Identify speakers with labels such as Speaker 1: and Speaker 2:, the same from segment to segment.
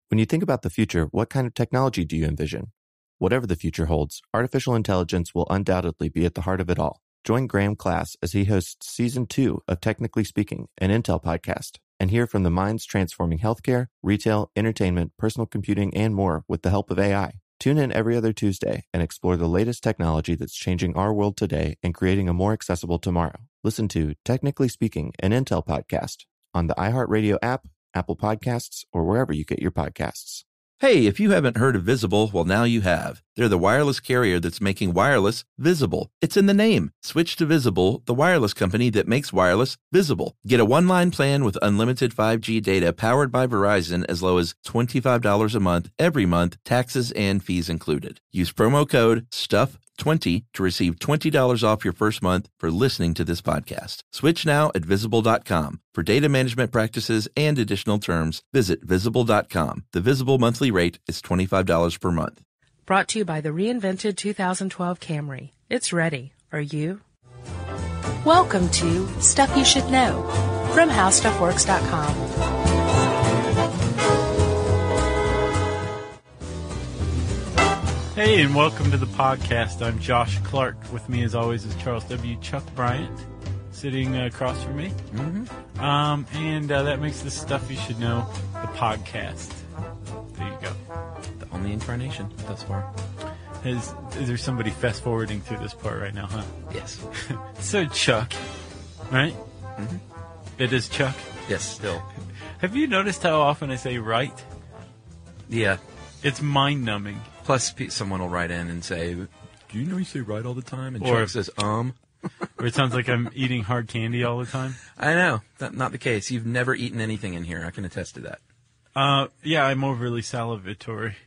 Speaker 1: When you think about the future, what kind of technology do you envision? Whatever the future holds, artificial intelligence will undoubtedly be at the heart of it all. Join Graham Class as he hosts Season 2 of Technically Speaking, an Intel podcast, and hear from the minds transforming healthcare, retail, entertainment, personal computing, and more with the help of AI. Tune in every other Tuesday and explore the latest technology that's changing our world today and creating a more accessible tomorrow. Listen to Technically Speaking, an Intel podcast on the iHeartRadio app, Apple Podcasts, or wherever you get your podcasts.
Speaker 2: Hey, if you haven't heard of Visible, well, now you have. They're the wireless carrier that's making wireless visible. It's in the name. Switch to Visible, the wireless company that makes wireless visible. Get a one-line plan with unlimited 5G data powered by Verizon as low as $25 a month, every month, taxes and fees included. Use promo code STUFF20 to receive $20 off your first month for listening to this podcast. Switch now at Visible.com. For data management practices and additional terms, visit Visible.com. The Visible monthly rate is $25 per month.
Speaker 3: Brought to you by the reinvented 2012 Camry. It's ready. Are you? Welcome to Stuff You Should Know from HowStuffWorks.com.
Speaker 4: Hey, and welcome to the podcast. I'm Josh Clark. With me, as always, is Charles W. Chuck Bryant, sitting across from me. And that makes the Stuff You Should Know, the podcast. There you go.
Speaker 2: The only incarnation thus far.
Speaker 4: Is there somebody fast-forwarding through this part right now, huh?
Speaker 2: Yes.
Speaker 4: So, Chuck, right?
Speaker 2: Mm-hmm.
Speaker 4: It is Chuck?
Speaker 2: Yes, still.
Speaker 4: Have you noticed how often I say right?
Speaker 2: Yeah.
Speaker 4: It's mind-numbing.
Speaker 2: Plus, someone will write in and say, do you know you say right all the time? And
Speaker 4: Or-
Speaker 2: Chuck says,
Speaker 4: Or it sounds like I'm eating hard candy all the time.
Speaker 2: I know. That's not the case. You've never eaten anything in here. I can attest to that.
Speaker 4: Yeah, I'm overly salivatory.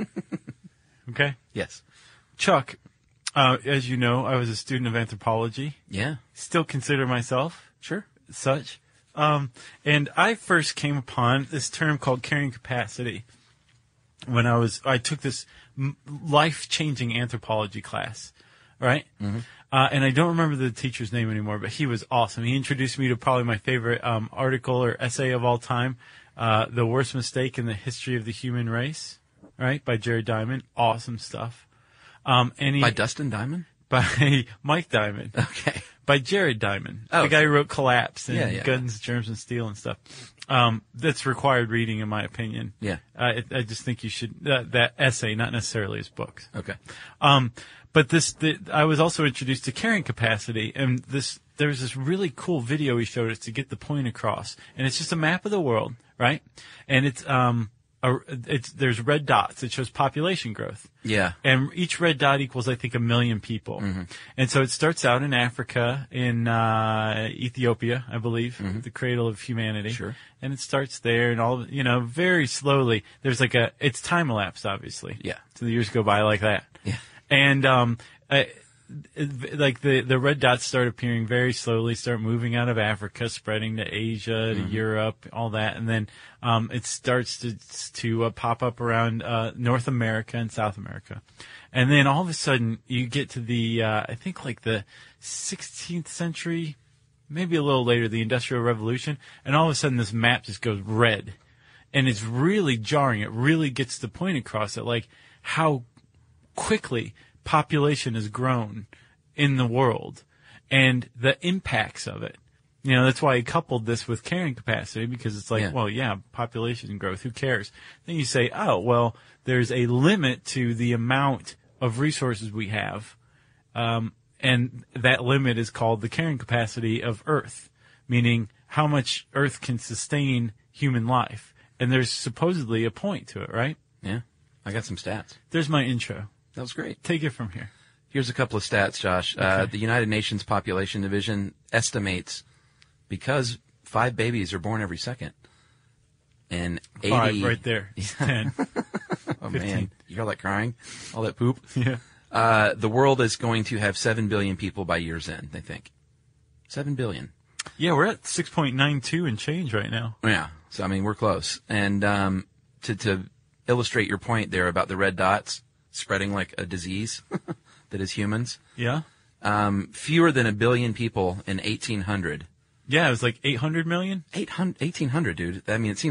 Speaker 4: Okay?
Speaker 2: Yes.
Speaker 4: Chuck, as you know, I was a student of anthropology.
Speaker 2: Yeah.
Speaker 4: Still consider myself
Speaker 2: Sure.
Speaker 4: such. And I first came upon this term called carrying capacity when I took this life-changing anthropology class, right? Mm-hmm. And I don't remember the teacher's name anymore, but he was awesome. He introduced me to probably my favorite article or essay of all time, The Worst Mistake in the History of the Human Race, right, by Jared Diamond. Awesome stuff.
Speaker 2: By Dustin Diamond?
Speaker 4: By Mike Diamond.
Speaker 2: Okay.
Speaker 4: By Jared Diamond,
Speaker 2: Oh,
Speaker 4: the guy who wrote Collapse and
Speaker 2: Yeah.
Speaker 4: Guns, Germs, and Steel and stuff. That's required reading, in my opinion.
Speaker 2: Yeah.
Speaker 4: I just think you should that essay, not necessarily his books.
Speaker 2: Okay.
Speaker 4: But I was also introduced to carrying capacity, and there was this really cool video he showed us to get the point across, and it's just a map of the world, right? And there's red dots. It shows population growth.
Speaker 2: Yeah.
Speaker 4: And each red dot equals, I think, 1 million people. Mm-hmm. And so it starts out in Africa, in Ethiopia, I believe, the cradle of humanity.
Speaker 2: Sure.
Speaker 4: And it starts there, and very slowly. There's it's time elapsed, obviously.
Speaker 2: Yeah.
Speaker 4: So the years go by like that.
Speaker 2: Yeah.
Speaker 4: And the red dots start appearing very slowly, start moving out of Africa, spreading to Asia, to Europe, all that, and then it starts to pop up around North America and South America, and then all of a sudden you get to the I think like the 16th century, maybe a little later, the Industrial Revolution, and all of a sudden this map just goes red, and it's really jarring. It really gets the point across that how quickly population has grown in the world and the impacts of it. That's why I coupled this with carrying capacity, because it's population growth, who cares? Then you say, oh, well, there's a limit to the amount of resources we have, and that limit is called the carrying capacity of Earth, meaning how much Earth can sustain human life. And there's supposedly a point to it, right?
Speaker 2: Yeah. I got some stats.
Speaker 4: There's my intro.
Speaker 2: That was great.
Speaker 4: Take it from here.
Speaker 2: Here's a couple of stats, Josh.
Speaker 4: Okay.
Speaker 2: The United Nations Population Division estimates, because 5 babies are born every second, and 80...
Speaker 4: 5 right there. 10.
Speaker 2: Oh,
Speaker 4: 15.
Speaker 2: man. You hear all that crying? All that poop?
Speaker 4: Yeah.
Speaker 2: The world is going to have 7 billion people by year's end, they think. 7 billion.
Speaker 4: Yeah, we're at 6.92 and change right now.
Speaker 2: Yeah. So, we're close. And to illustrate your point there about the red dots spreading like a disease that is humans.
Speaker 4: Yeah.
Speaker 2: Fewer than 1 billion people in 1800.
Speaker 4: Yeah, it was like 800 million?
Speaker 2: 1800, dude. It seems like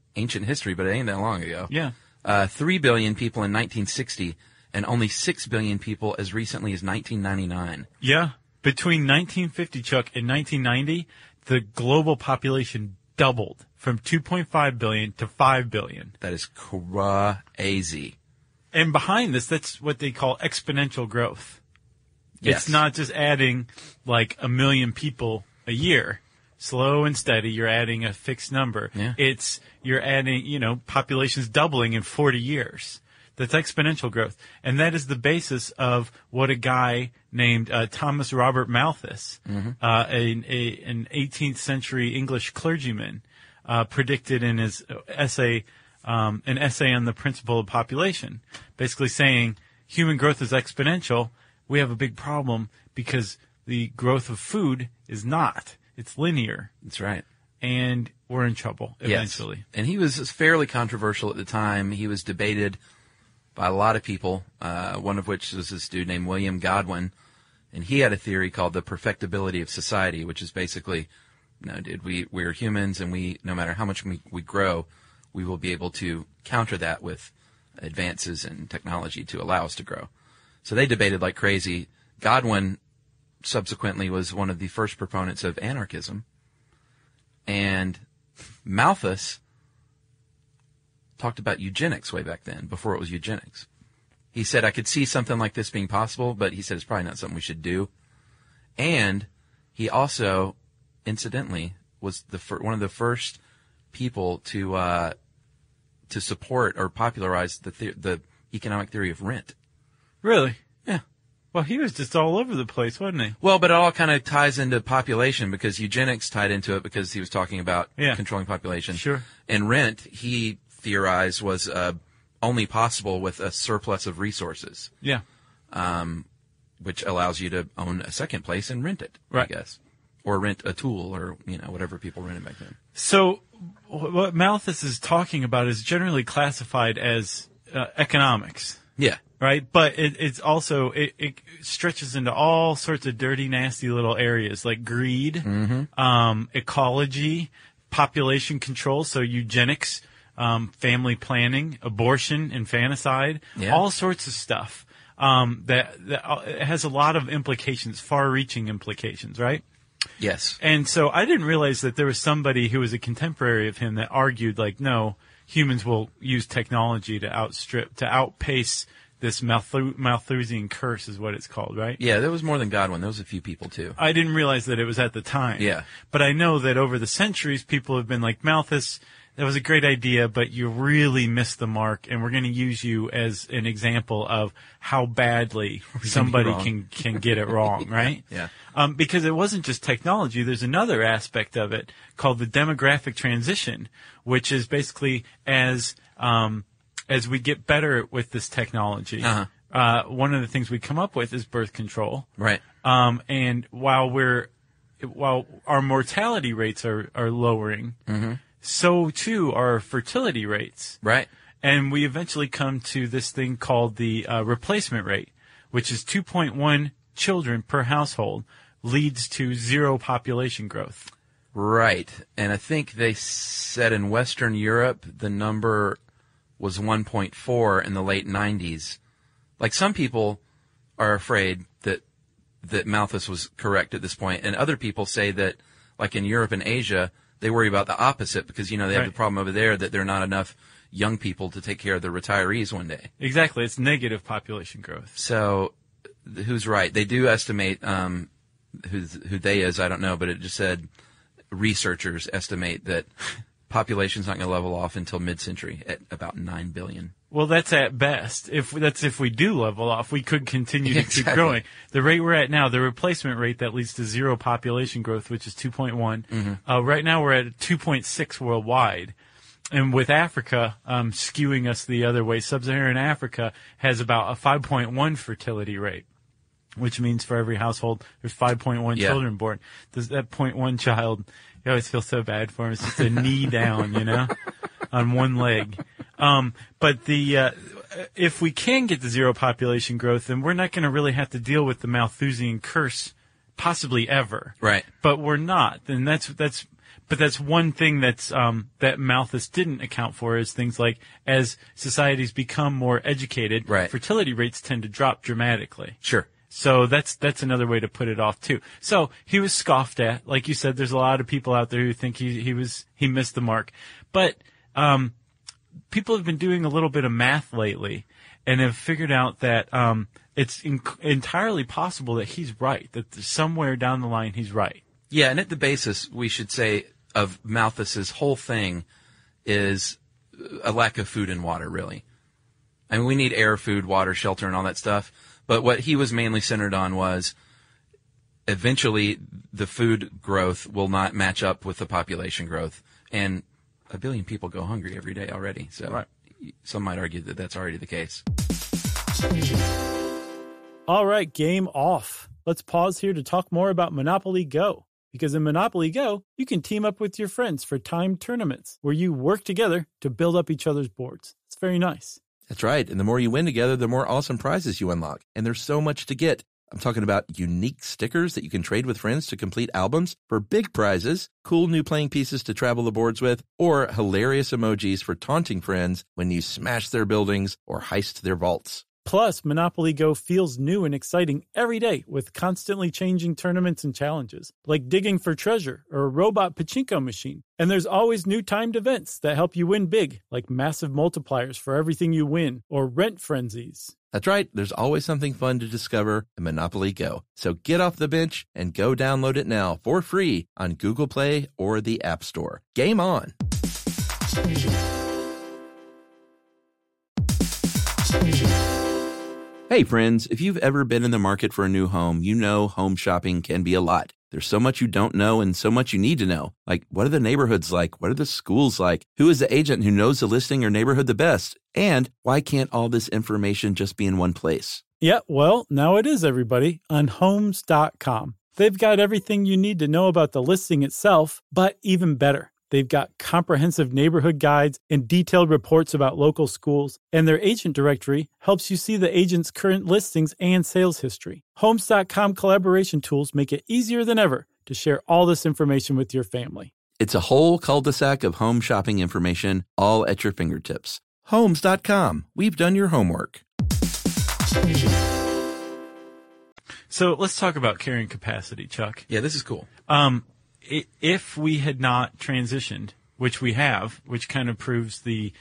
Speaker 5: ancient history, but it ain't that long ago.
Speaker 4: Yeah.
Speaker 5: 3 billion people in 1960, and only 6 billion people as recently as 1999.
Speaker 4: Yeah. Between 1950, Chuck, and 1990, the global population doubled from 2.5 billion to 5 billion.
Speaker 5: That is crazy.
Speaker 4: And behind this, that's what they call exponential growth.
Speaker 5: Yes.
Speaker 4: It's not just adding like 1 million people a year. Slow and steady, you're adding a fixed number.
Speaker 5: Yeah.
Speaker 4: You're adding, populations doubling in 40 years. That's exponential growth. And that is the basis of what a guy named Thomas Robert Malthus, an 18th century English clergyman, predicted in his essay, an essay on the principle of population, basically saying human growth is exponential. We have a big problem because the growth of food is not. It's linear.
Speaker 5: That's right.
Speaker 4: And we're in trouble eventually.
Speaker 5: Yes. And he was fairly controversial at the time. He was debated by a lot of people, one of which was this dude named William Godwin. And he had a theory called the perfectibility of society, which is basically, no, dude, we're humans, and no matter how much we grow, we will be able to counter that with advances in technology to allow us to grow. So they debated like crazy. Godwin subsequently was one of the first proponents of anarchism. And Malthus talked about eugenics way back then, before it was eugenics. He said, I could see something like this being possible, but he said it's probably not something we should do. And he also, incidentally, was one of the first people to support or popularize the economic theory of rent.
Speaker 4: Really?
Speaker 5: Yeah.
Speaker 4: Well, he was just all over the place, wasn't he?
Speaker 5: Well, but it all kind of ties into population, because eugenics tied into it because he was talking about controlling population.
Speaker 4: Sure.
Speaker 5: And rent, he theorized, was only possible with a surplus of resources.
Speaker 4: Yeah.
Speaker 5: Which allows you to own a second place and rent it,
Speaker 4: right.
Speaker 5: I guess. Or rent a tool, or, whatever people rented back then.
Speaker 4: So what Malthus is talking about is generally classified as economics.
Speaker 5: Yeah.
Speaker 4: Right? But it's also, it stretches into all sorts of dirty, nasty little areas like greed, ecology, population control, so eugenics, family planning, abortion, infanticide, all sorts of stuff that has a lot of implications, far-reaching implications, right?
Speaker 5: Yes.
Speaker 4: And so I didn't realize that there was somebody who was a contemporary of him that argued, like, no, humans will use technology to outpace this Malthusian curse is what it's called, right?
Speaker 5: Yeah, there was more than Godwin. There was a few people, too.
Speaker 4: I didn't realize that it was at the time.
Speaker 5: Yeah.
Speaker 4: But I know that over the centuries, people have been like, Malthus, that was a great idea, but you really missed the mark, and we're going to use you as an example of how badly somebody can get it wrong, right?
Speaker 5: Yeah.
Speaker 4: Because it wasn't just technology. There's another aspect of it called the demographic transition, which is basically as we get better with this technology, one of the things we come up with is birth control.
Speaker 5: Right.
Speaker 4: And while our mortality rates are lowering, so too are fertility rates.
Speaker 5: Right.
Speaker 4: And we eventually come to this thing called the replacement rate, which is 2.1 children per household, leads to zero population growth.
Speaker 5: Right. And I think they said in Western Europe the number was 1.4 in the late 90s. Like, some people are afraid that Malthus was correct at this point, and other people say that, like in Europe and Asia, they worry about the opposite because, they have the problem over there that there are not enough young people to take care of their retirees one day.
Speaker 4: Exactly. It's negative population growth.
Speaker 5: So who's right? They do estimate who they is, I don't know, but it just said researchers estimate that population's not going to level off until mid-century at about 9 billion.
Speaker 4: Well, that's at best. If we do level off, we could continue to keep growing. The rate we're at now, the replacement rate that leads to zero population growth, which is 2.1. Right now we're at 2.6 worldwide. And with Africa skewing us the other way, sub-Saharan Africa has about a 5.1 fertility rate, which means for every household there's 5.1 children born. Does that 0.1 child, you always feel so bad for him. It's just a knee down, on one leg. But if we can get to zero population growth, then we're not going to really have to deal with the Malthusian curse possibly ever.
Speaker 5: Right.
Speaker 4: But we're not. And that's But that's one thing that's that Malthus didn't account for is things like as societies become more educated,
Speaker 5: Right.
Speaker 4: fertility rates tend to drop dramatically.
Speaker 5: Sure.
Speaker 4: So that's another way to put it off too. So he was scoffed at. Like you said, there's a lot of people out there who think he missed the mark. But people have been doing a little bit of math lately and have figured out that it's entirely possible that he's right, that somewhere down the line he's right.
Speaker 5: Yeah, and at the basis, we should say, of Malthus's whole thing is a lack of food and water, really. I mean, we need air, food, water, shelter, and all that stuff. But what he was mainly centered on was eventually the food growth will not match up with the population growth. And 1 billion people go hungry every day already. So
Speaker 4: Right.
Speaker 5: Some might argue that that's already the case.
Speaker 6: All right, game off. Let's pause here to talk more about Monopoly Go. Because in Monopoly Go, you can team up with your friends for timed tournaments where you work together to build up each other's boards. It's very nice.
Speaker 2: That's right. And the more you win together, the more awesome prizes you unlock. And there's so much to get. I'm talking about unique stickers that you can trade with friends to complete albums for big prizes, cool new playing pieces to travel the boards with, or hilarious emojis for taunting friends when you smash their buildings or heist their vaults.
Speaker 6: Plus, Monopoly Go feels new and exciting every day with constantly changing tournaments and challenges, like digging for treasure or a robot pachinko machine. And there's always new timed events that help you win big, like massive multipliers for everything you win or rent frenzies.
Speaker 2: That's right. There's always something fun to discover in Monopoly Go. So get off the bench and go download it now for free on Google Play or the App Store. Game on! Hey friends, if you've ever been in the market for a new home, you know home shopping can be a lot. There's so much you don't know and so much you need to know. Like, what are the neighborhoods like? What are the schools like? Who is the agent who knows the listing or neighborhood the best? And why can't all this information just be in one place?
Speaker 6: Yeah, well, now it is, everybody, on Homes.com. They've got everything you need to know about the listing itself, but even better. They've got comprehensive neighborhood guides and detailed reports about local schools, and their agent directory helps you see the agent's current listings and sales history. Homes.com collaboration tools make it easier than ever to share all this information with your family.
Speaker 2: It's a whole cul-de-sac of home shopping information, all at your fingertips. Homes.com. We've done your homework.
Speaker 4: So let's talk about carrying capacity, Chuck.
Speaker 5: Yeah, this is cool.
Speaker 4: If we had not transitioned, which we have, which kind of proves the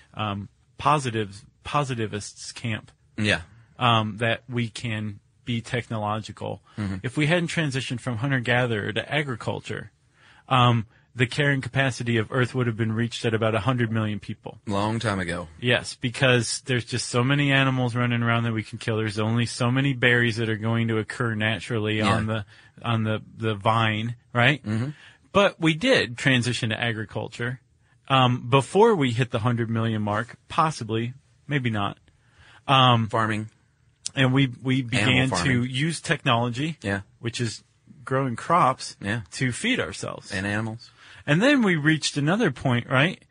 Speaker 4: positivists camp,
Speaker 5: Yeah.
Speaker 4: that we can be technological. Mm-hmm. If we hadn't transitioned from hunter-gatherer to agriculture, the carrying capacity of Earth would have been reached at about 100 million people.
Speaker 5: Long time ago.
Speaker 4: Yes, because there's just so many animals running around that we can kill. There's only so many berries that are going to occur naturally on the vine, right? Mm-hmm. But we did transition to agriculture before we hit the 100 million mark, possibly, maybe not.
Speaker 5: Farming.
Speaker 4: And we began to
Speaker 5: farming.
Speaker 4: use technology,
Speaker 5: Yeah.
Speaker 4: which is growing crops,
Speaker 5: Yeah.
Speaker 4: to feed ourselves.
Speaker 5: And animals.
Speaker 4: And then we reached another point, right,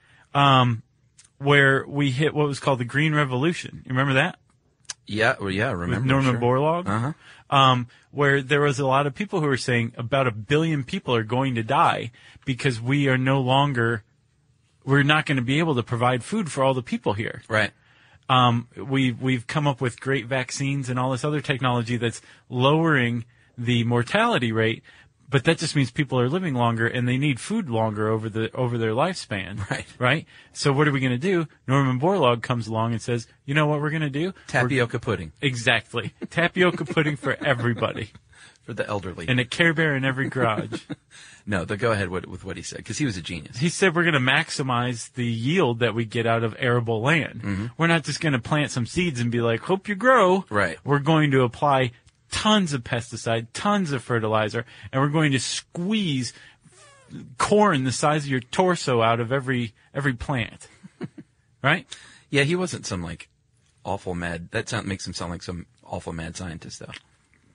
Speaker 4: where we hit what was called the Green Revolution. You remember that?
Speaker 5: Yeah, well, yeah, I remember.
Speaker 4: With Norman
Speaker 5: sure.
Speaker 4: Borlaug?
Speaker 5: Uh-huh.
Speaker 4: Where there was a lot of people who were saying about 1 billion people are going to die because we're not going to be able to provide food for all the people here.
Speaker 5: Right.
Speaker 4: We've come up with great vaccines and all this other technology that's lowering the mortality rate, but that just means people are living longer and they need food longer over their lifespan.
Speaker 5: Right.
Speaker 4: Right? So what are we going to do? Norman Borlaug comes along and says, you know what we're going to do?
Speaker 5: Tapioca pudding.
Speaker 4: Exactly. Tapioca pudding for everybody.
Speaker 5: For the elderly.
Speaker 4: And a Care Bear in every garage.
Speaker 5: No, go ahead with what he said, because he was a genius.
Speaker 4: He said we're going to maximize the yield that we get out of arable land. Mm-hmm. We're not just going to plant some seeds and be like, hope you grow.
Speaker 5: Right.
Speaker 4: We're going to apply tons of pesticide, tons of fertilizer, and we're going to squeeze corn the size of your torso out of every plant. Right?
Speaker 5: Yeah, he wasn't some, awful mad... That makes him sound like some awful mad scientist, though.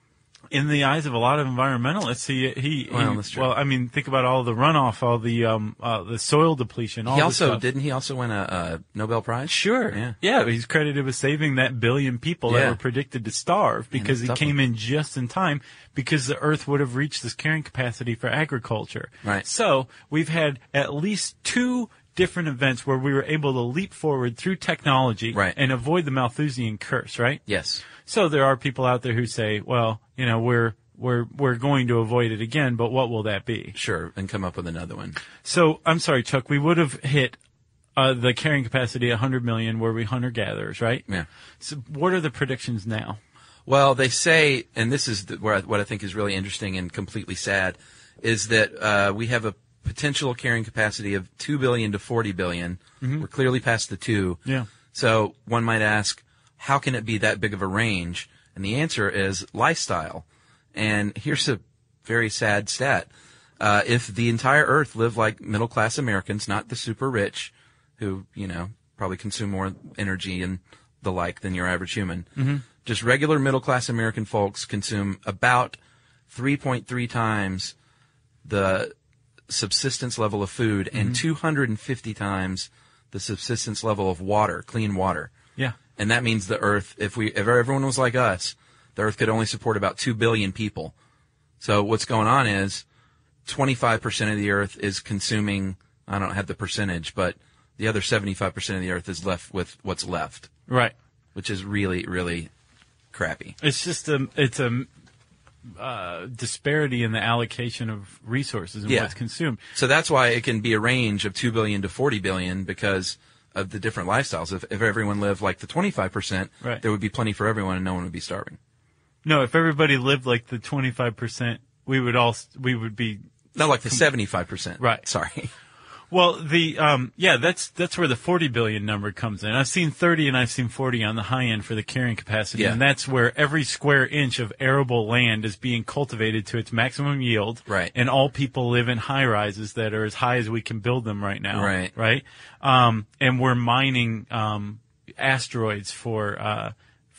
Speaker 4: in the eyes of a lot of environmentalists,
Speaker 5: That's true.
Speaker 4: well, I mean, think about all the runoff, all the soil depletion. All
Speaker 5: Didn't he also win a Nobel Prize?
Speaker 4: Sure. Yeah. He's credited with saving that billion people that were predicted to starve because he came in just in time because the Earth would have reached this carrying capacity for agriculture.
Speaker 5: Right.
Speaker 4: So we've had at least 2 different events where we were able to leap forward through technology and avoid the Malthusian curse, right?
Speaker 5: Yes.
Speaker 4: So there are people out there who say, well, you know, we're going to avoid it again, but what will that be?
Speaker 5: Sure, and come up with another one.
Speaker 4: So, I'm sorry, Chuck, we would have hit the carrying capacity 100 million were we hunter-gatherers, right?
Speaker 5: Yeah.
Speaker 4: So what are the predictions now?
Speaker 5: Well, they say, and this is what I think is really interesting and completely sad, is that we have a potential carrying capacity of 2 billion to 40 billion. Mm-hmm. We're clearly past the 2.
Speaker 4: Yeah.
Speaker 5: So one might ask, how can it be that big of a range? And the answer is lifestyle. And here's a very sad stat. If the entire Earth lived like middle-class Americans, not the super rich, who, you know, probably consume more energy and the like than your average human, just regular middle-class American folks consume about 3.3 times the subsistence level of food and 250 times the subsistence level of water, clean water.
Speaker 4: Yeah.
Speaker 5: And that means the Earth, if everyone was like us, the Earth could only support about 2 billion people. So what's going on is 25% of the Earth is consuming, I don't have the percentage, but the other 75% of the Earth is left with what's left.
Speaker 4: Right.
Speaker 5: Which is really, really crappy.
Speaker 4: It's just disparity in the allocation of resources and what's consumed.
Speaker 5: So that's why it can be a range of 2 billion to 40 billion because of the different lifestyles. If everyone lived like the 25%, there would be plenty for everyone and no one would be starving.
Speaker 4: No, if everybody lived like the 25%, we would be
Speaker 5: not like the 75%.
Speaker 4: Right.
Speaker 5: Sorry.
Speaker 4: Well, that's where the 40 billion number comes in. I've seen 30 and I've seen 40 on the high end for the carrying capacity, and that's where every square inch of arable land is being cultivated to its maximum yield.
Speaker 5: Right.
Speaker 4: And all people live in high rises that are as high as we can build them right now.
Speaker 5: Right.
Speaker 4: Right. And we're mining asteroids for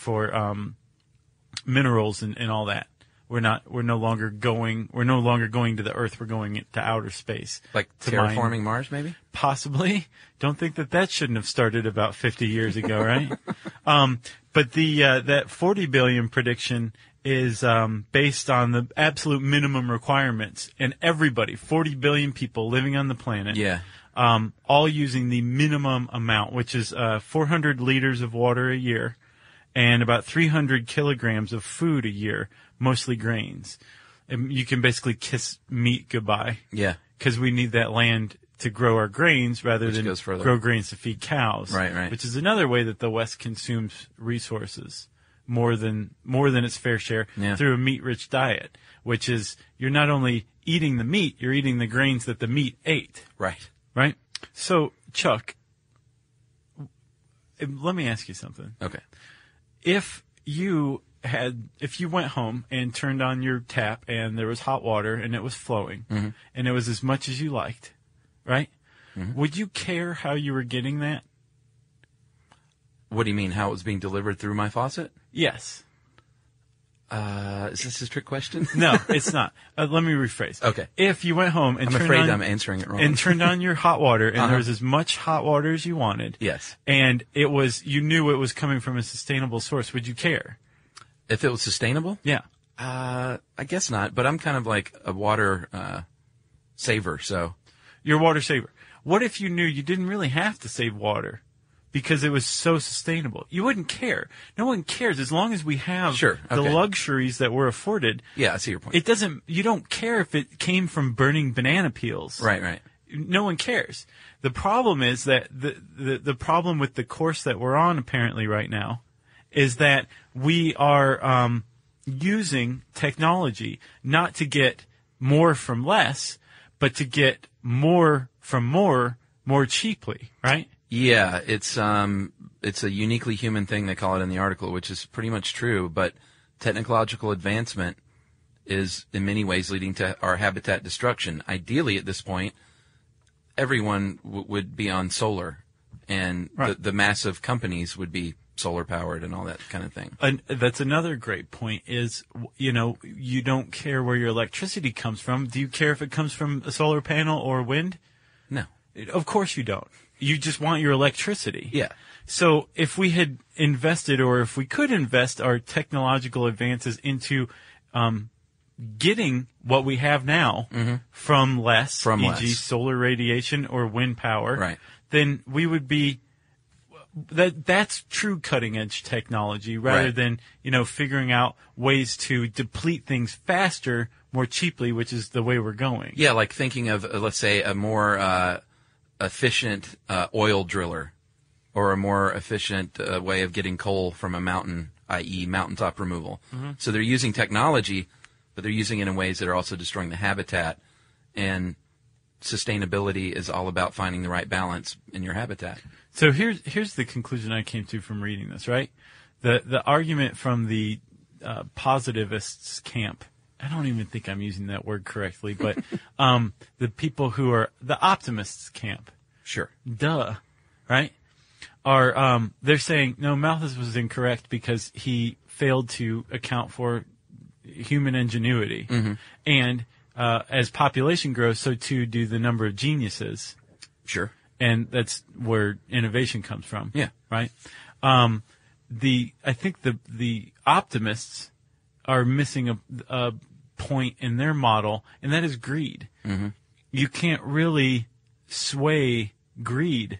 Speaker 4: minerals and all that. We're no longer going to the Earth. We're going to outer space.
Speaker 5: Like terraforming Mars, maybe?
Speaker 4: Possibly. Don't think that shouldn't have started about 50 years ago, right? But that 40 billion prediction is based on the absolute minimum requirements, and everybody, 40 billion people living on the planet, all using the minimum amount, which is 400 liters of water a year, and about 300 kilograms of food a year. Mostly grains. And you can basically kiss meat goodbye. Yeah. Because we need that land to grow our grains rather than grow grains to feed cows.
Speaker 5: Right.
Speaker 4: Which is another way that the West consumes resources more than its fair share through a meat-rich diet, which is you're not only eating the meat, you're eating the grains that the meat ate.
Speaker 5: Right.
Speaker 4: Right? So, Chuck, let me ask you something.
Speaker 5: Okay.
Speaker 4: If you went home and turned on your tap and there was hot water and it was flowing and it was as much as you liked, right? Would you care how you were getting that?
Speaker 5: What do you mean, how it was being delivered through my faucet?
Speaker 4: Yes.
Speaker 5: Is this a trick question?
Speaker 4: No, it's not. Let me rephrase.
Speaker 5: Okay.
Speaker 4: If you went home and
Speaker 5: I'm answering it wrong.
Speaker 4: And turned on your hot water and there was as much hot water as you wanted.
Speaker 5: Yes.
Speaker 4: And you knew it was coming from a sustainable source, would you care?
Speaker 5: If it was sustainable?
Speaker 4: Yeah.
Speaker 5: I guess not, but I'm kind of like a water saver, so.
Speaker 4: You're a water saver. What if you knew you didn't really have to save water because it was so sustainable? You wouldn't care. No one cares as long as we have the luxuries that we're afforded.
Speaker 5: Yeah, I see your point.
Speaker 4: You don't care if it came from burning banana peels.
Speaker 5: Right.
Speaker 4: No one cares. The problem is that the problem with the course that we're on apparently right now is that we are using technology not to get more from less, but to get more from more cheaply, right?
Speaker 5: Yeah, it's a uniquely human thing, they call it in the article, which is pretty much true, but technological advancement is in many ways leading to our habitat destruction. Ideally, at this point, everyone would be on solar and
Speaker 4: Right.
Speaker 5: the massive companies would be solar powered and all that kind of thing.
Speaker 4: And that's another great point is, you don't care where your electricity comes from. Do you care if it comes from a solar panel or wind?
Speaker 5: No.
Speaker 4: Of course you don't. You just want your electricity.
Speaker 5: Yeah.
Speaker 4: So if we had invested, or if we could invest our technological advances into getting what we have now from less,
Speaker 5: From
Speaker 4: e.g.
Speaker 5: less.
Speaker 4: solar radiation or wind power,
Speaker 5: Right.
Speaker 4: then we would be that's true cutting edge technology rather
Speaker 5: Right.
Speaker 4: than, figuring out ways to deplete things faster, more cheaply, which is the way we're going.
Speaker 5: Yeah, like thinking of, let's say, a more efficient oil driller, or a more efficient way of getting coal from a mountain, i.e. mountaintop removal. So they're using technology, but they're using it in ways that are also destroying the habitat. And sustainability is all about finding the right balance in your habitat.
Speaker 4: So here's the conclusion I came to from reading this, right? The argument from the positivists camp, I don't even think I'm using that word correctly, but the people who are the optimists camp,
Speaker 5: Sure.
Speaker 4: right? Are they're saying, no, Malthus was incorrect because he failed to account for human ingenuity. And as population grows, so too do the number of geniuses.
Speaker 5: Sure.
Speaker 4: And that's where innovation comes from.
Speaker 5: Yeah.
Speaker 4: Right? I think the optimists are missing a point in their model, and that is greed. You can't really sway greed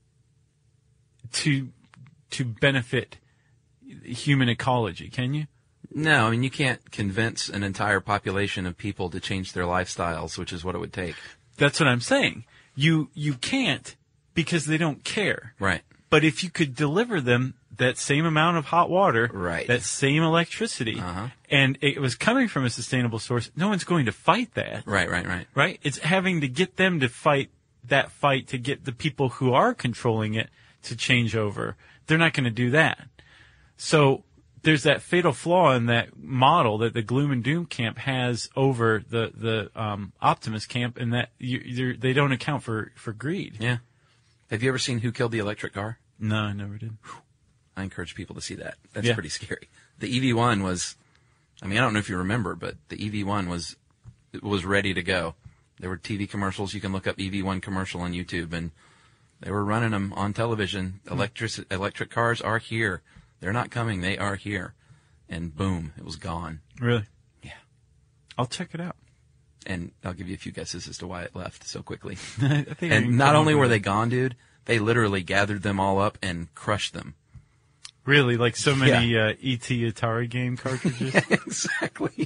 Speaker 4: to benefit human ecology, can you?
Speaker 5: No, I mean, you can't convince an entire population of people to change their lifestyles, which is what it would take.
Speaker 4: That's what I'm saying. You can't, because they don't care.
Speaker 5: Right.
Speaker 4: But if you could deliver them that same amount of hot water,
Speaker 5: Right.
Speaker 4: that same electricity, and it was coming from a sustainable source, no one's going to fight that.
Speaker 5: Right.
Speaker 4: Right? It's having to get them to fight that fight to get the people who are controlling it to change over. They're not going to do that. So there's that fatal flaw in that model that the gloom and doom camp has over the optimist camp, in that they don't account for greed.
Speaker 5: Yeah. Have you ever seen Who Killed the Electric Car?
Speaker 4: No, I never did.
Speaker 5: I encourage people to see that. That's
Speaker 4: Yeah.
Speaker 5: pretty scary. The EV1 was, I don't know if you remember, but the EV1 was ready to go. There were TV commercials. You can look up EV1 commercial on YouTube, and they were running them on television. Electric cars are here. They're not coming. They are here. And boom, it was gone.
Speaker 4: Really?
Speaker 5: Yeah.
Speaker 4: I'll check it out.
Speaker 5: And I'll give you a few guesses as to why it left so quickly.
Speaker 4: I think I can
Speaker 5: And not
Speaker 4: come
Speaker 5: only
Speaker 4: up
Speaker 5: were
Speaker 4: with
Speaker 5: they
Speaker 4: it.
Speaker 5: gone, dude, they literally gathered them all up and crushed them.
Speaker 4: Really, like so many E.T. Atari game cartridges.
Speaker 5: Exactly.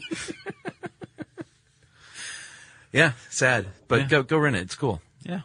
Speaker 5: Yeah, sad. But go rent it. It's cool.
Speaker 4: Yeah.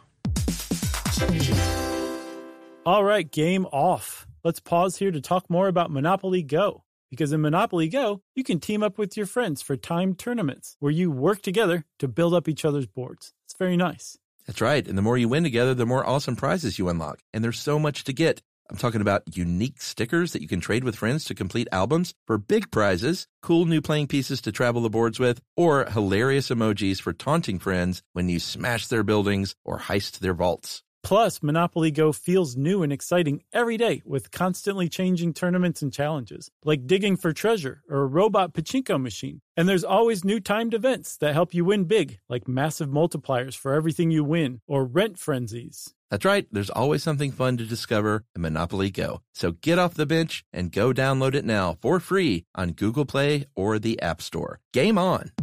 Speaker 6: All right, game off. Let's pause here to talk more about Monopoly Go. Because in Monopoly Go, you can team up with your friends for timed tournaments where you work together to build up each other's boards. It's very nice.
Speaker 2: That's right. And the more you win together, the more awesome prizes you unlock. And there's so much to get. I'm talking about unique stickers that you can trade with friends to complete albums for big prizes, cool new playing pieces to travel the boards with, or hilarious emojis for taunting friends when you smash their buildings or heist their vaults.
Speaker 6: Plus, Monopoly Go feels new and exciting every day with constantly changing tournaments and challenges, like digging for treasure or a robot pachinko machine. And there's always new timed events that help you win big, like massive multipliers for everything you win or rent frenzies.
Speaker 2: That's right. There's always something fun to discover in Monopoly Go. So get off the bench and go download it now for free on Google Play or the App Store. Game on!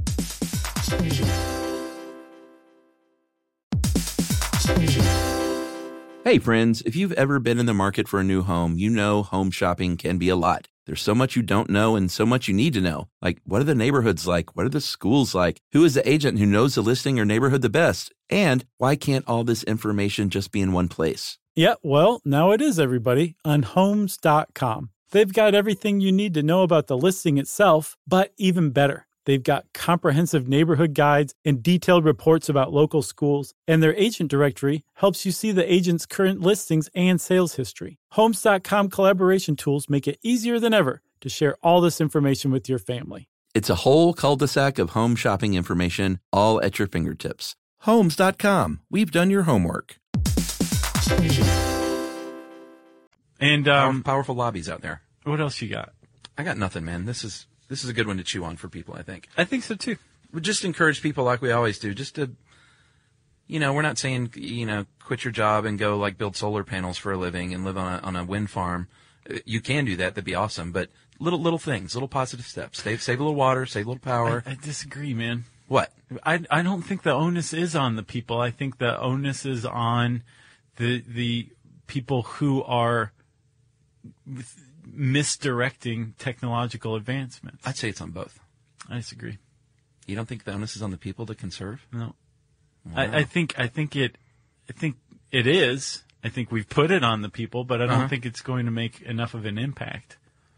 Speaker 2: Hey friends, if you've ever been in the market for a new home, you know home shopping can be a lot. There's so much you don't know and so much you need to know. Like, what are the neighborhoods like? What are the schools like? Who is the agent who knows the listing or neighborhood the best? And why can't all this information just be in one place?
Speaker 6: Yeah, well, now it is, everybody, on Homes.com. They've got everything you need to know about the listing itself, but even better. They've got comprehensive neighborhood guides and detailed reports about local schools, and their agent directory helps you see the agent's current listings and sales history. Homes.com collaboration tools make it easier than ever to share all this information with your family.
Speaker 2: It's a whole cul-de-sac of home shopping information, all at your fingertips. Homes.com. We've done your homework.
Speaker 4: And
Speaker 5: Powerful lobbies out there.
Speaker 4: what else you got?
Speaker 5: I got nothing, man. This is a good one to chew on for people, I think.
Speaker 4: I think so too.
Speaker 5: We just encourage people like we always do, just to, we're not saying, quit your job and go like build solar panels for a living and live on a wind farm. You can do that. That'd be awesome. But little things, little positive steps. Save a little water, save a little power.
Speaker 4: I disagree, man.
Speaker 5: What?
Speaker 4: I don't think the onus is on the people. I think the onus is on the people who are misdirecting technological advancements.
Speaker 5: I'd say it's on both.
Speaker 4: I disagree.
Speaker 5: You don't think the onus is on the people to conserve?
Speaker 4: No.
Speaker 5: Wow.
Speaker 4: I think it is. I think we've put it on the people, but I don't think it's going to make enough of an impact.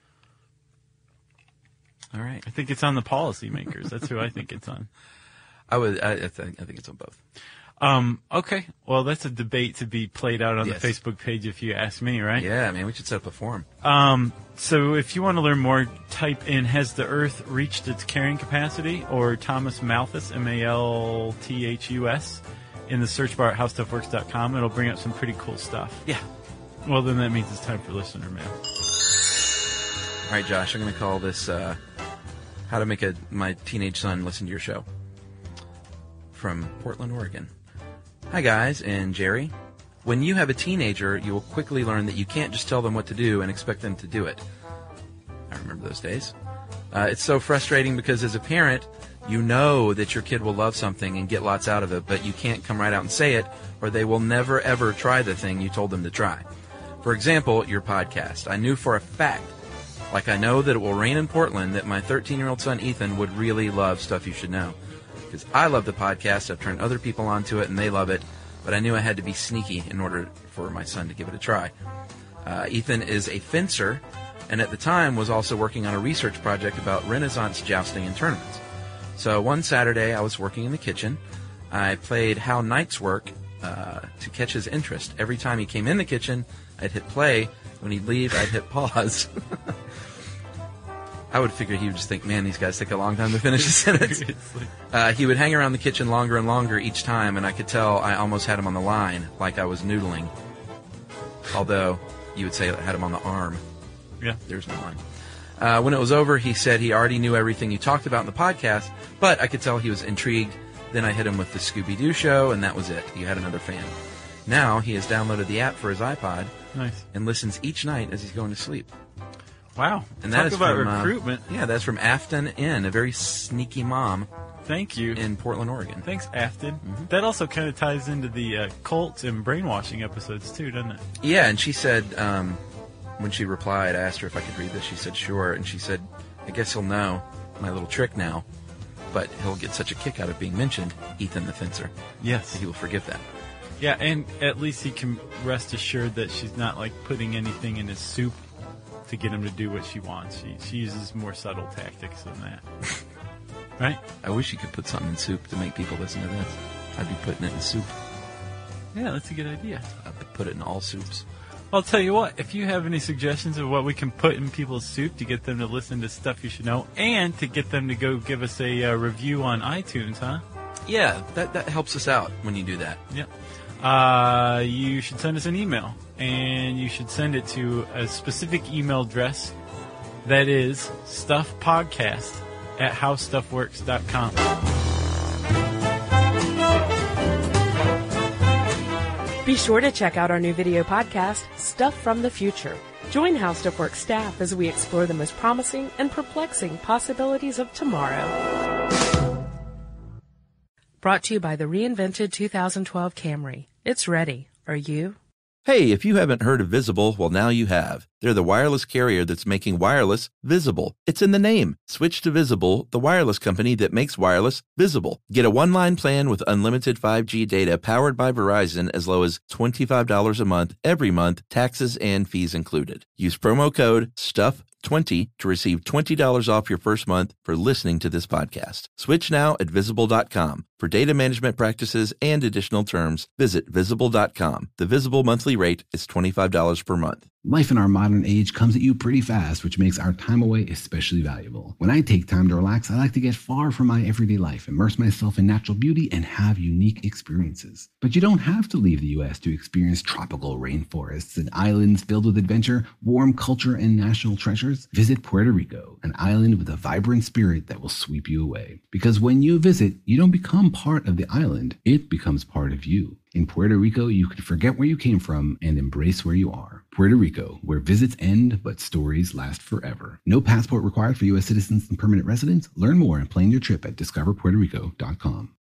Speaker 5: All right.
Speaker 4: I think it's on the policymakers. That's who I think it's on.
Speaker 5: I think it's on both.
Speaker 4: Okay. Well, that's a debate to be played out on
Speaker 5: Yes.
Speaker 4: the Facebook page if you ask me, right?
Speaker 5: Yeah, man, we should set up a forum.
Speaker 4: So if you want to learn more, type in "Has the Earth reached its carrying capacity?" or Thomas Malthus, Malthus, in the search bar at howstuffworks.com. It'll bring up some pretty cool stuff.
Speaker 5: Yeah.
Speaker 4: Well, then that means it's time for listener mail.
Speaker 5: All right, Josh, I'm going to call this How to Make My Teenage Son Listen to Your Show. From Portland, Oregon. Hi, guys, and Jerry. When you have a teenager, you will quickly learn that you can't just tell them what to do and expect them to do it. I remember those days. It's so frustrating because as a parent, you know that your kid will love something and get lots out of it, but you can't come right out and say it, or they will never, ever try the thing you told them to try. For example, your podcast. I knew for a fact, like I know that it will rain in Portland, that my 13-year-old son Ethan would really love Stuff You Should Know. Because I love the podcast, I've turned other people onto it, and they love it, but I knew I had to be sneaky in order for my son to give it a try. Ethan is a fencer, and at the time was also working on a research project about Renaissance jousting and tournaments. So one Saturday, I was working in the kitchen. I played How Knights Work to catch his interest. Every time he came in the kitchen, I'd hit play. When he'd leave, I'd hit pause. I would figure he would just think, man, these guys take a long time to finish a sentence. He would hang around the kitchen longer and longer each time, and I could tell I almost had him on the line, like I was noodling. Although, you would say I had him on the arm.
Speaker 4: Yeah.
Speaker 5: There's no line. When it was over, he said he already knew everything you talked about in the podcast, but I could tell he was intrigued. Then I hit him with the Scooby-Doo show, and that was it. You had another fan. Now, he has downloaded the app for his iPod.
Speaker 4: Nice.
Speaker 5: And listens each night as he's going to sleep.
Speaker 4: Wow.
Speaker 5: And that
Speaker 4: Talk
Speaker 5: is
Speaker 4: about
Speaker 5: from,
Speaker 4: recruitment.
Speaker 5: Yeah, that's from Afton Inn, a very sneaky mom
Speaker 4: Thank you.
Speaker 5: in Portland, Oregon.
Speaker 4: Thanks, Afton. That also kind of ties into the cult and brainwashing episodes, too, doesn't it?
Speaker 5: Yeah, and she said, when she replied, I asked her if I could read this. She said, sure. And she said, I guess he'll know my little trick now, but he'll get such a kick out of being mentioned, Ethan the Fencer,
Speaker 4: Yes.
Speaker 5: that he will forgive that.
Speaker 4: Yeah, and at least he can rest assured that she's not, like, putting anything in his soup to get him to do what she wants. She uses more subtle tactics than that. Right?
Speaker 5: I wish you could put something in soup to make people listen to this. I'd be putting it in soup.
Speaker 4: Yeah, that's a good idea.
Speaker 5: I'd put it in all soups.
Speaker 4: I'll tell you what, if you have any suggestions of what we can put in people's soup to get them to listen to Stuff You Should Know and to get them to go give us a review on iTunes, huh?
Speaker 5: Yeah, that helps us out when you do that.
Speaker 4: Yeah. You should send us an email, and you should send it to a specific email address that is stuffpodcast@howstuffworks.com.
Speaker 3: Be sure to check out our new video podcast, Stuff from the Future. Join How Stuff Works staff as we explore the most promising and perplexing possibilities of tomorrow. Brought to you by the reinvented 2012 Camry. It's ready. Are you?
Speaker 2: Hey, if you haven't heard of Visible, well, now you have. They're the wireless carrier that's making wireless visible. It's in the name. Switch to Visible, the wireless company that makes wireless visible. Get a one-line plan with unlimited 5G data powered by Verizon as low as $25 a month every month, taxes and fees included. Use promo code STUFF20 to receive $20 off your first month for listening to this podcast. Switch now at Visible.com. For data management practices and additional terms, visit Visible.com. The Visible monthly rate is $25 per month.
Speaker 7: Life in our modern age comes at you pretty fast, which makes our time away especially valuable. When I take time to relax, I like to get far from my everyday life, immerse myself in natural beauty, and have unique experiences. But you don't have to leave the U.S. to experience tropical rainforests and islands filled with adventure, warm culture, and national treasures. Visit Puerto Rico, an island with a vibrant spirit that will sweep you away. Because when you visit, you don't become part of the island, it becomes part of you. In Puerto Rico, you can forget where you came from and embrace where you are. Puerto Rico, where visits end but stories last forever. No passport required for U.S. citizens and permanent residents. Learn more and plan your trip at discoverpuertorico.com.